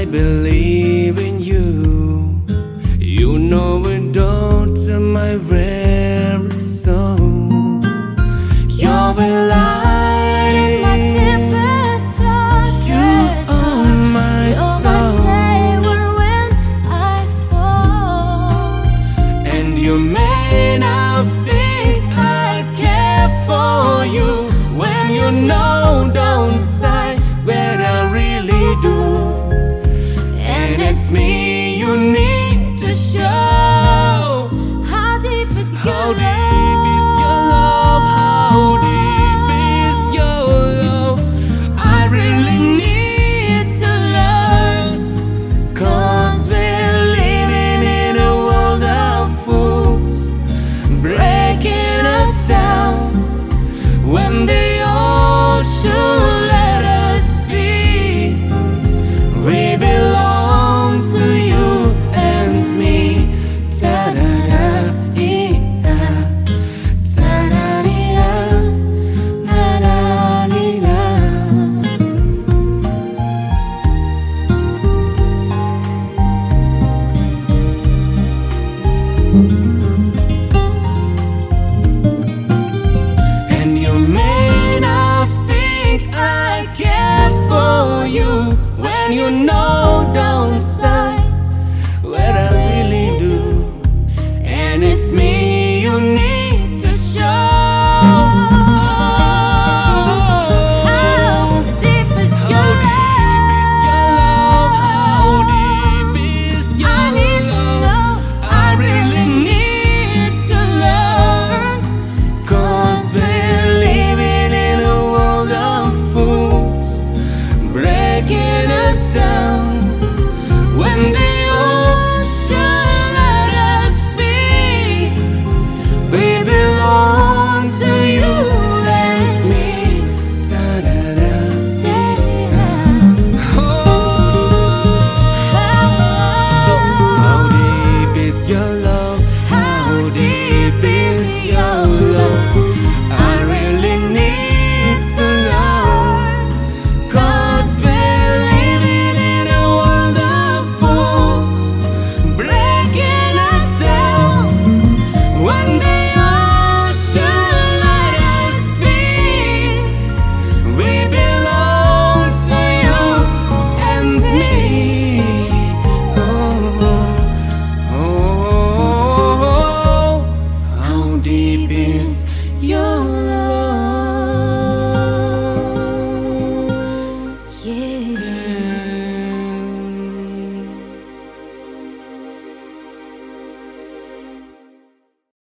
believe in you. You know it down to my very soul. You're the light in my deepest darkest. You are my soul. You're my savior when I fall. And you may not think I care for you when you know down inside where I really do. And it's me you need to show. How deep is your love? How deep is your love? I really need to learn. 'Cause we're living in a world of fools, breaking us down when they all should let us be. We belong to you and me. Ta-da-da-dee-da, ta-da-dee-da, na-da-dee-da. And you may not think I care for you when you know down inside what I really do. And it's me you need to show. How deep is your love? How deep is your love? I really need to learn. 'Cause we're living in a world of fools, breaking us down